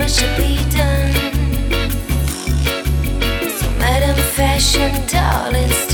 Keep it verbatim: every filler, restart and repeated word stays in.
what should be done. So, Madam Fashion, darling.